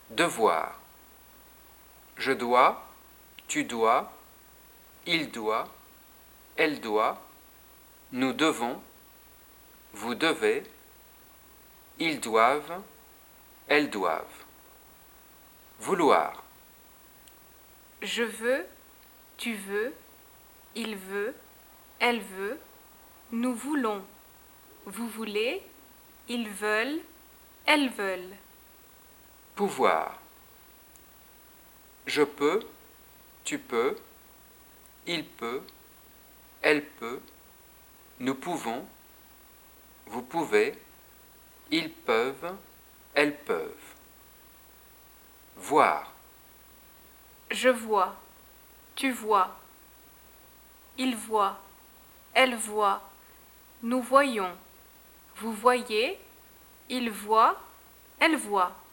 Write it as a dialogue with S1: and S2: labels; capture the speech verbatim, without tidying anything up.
S1: Devoir. Je dois, tu dois, il doit, elle doit, nous devons, vous devez, ils doivent, elles doivent. Vouloir.
S2: Je veux, tu veux, il veut, elle veut, nous voulons, vous voulez, ils veulent, elles veulent.
S1: Pouvoir. Je peux, tu peux, il peut, elle peut, nous pouvons, vous pouvez, ils peuvent, elles peuvent. Voir.
S2: Je vois, tu vois, il voit, elle voit, nous voyons, vous voyez, il voit, elle voit.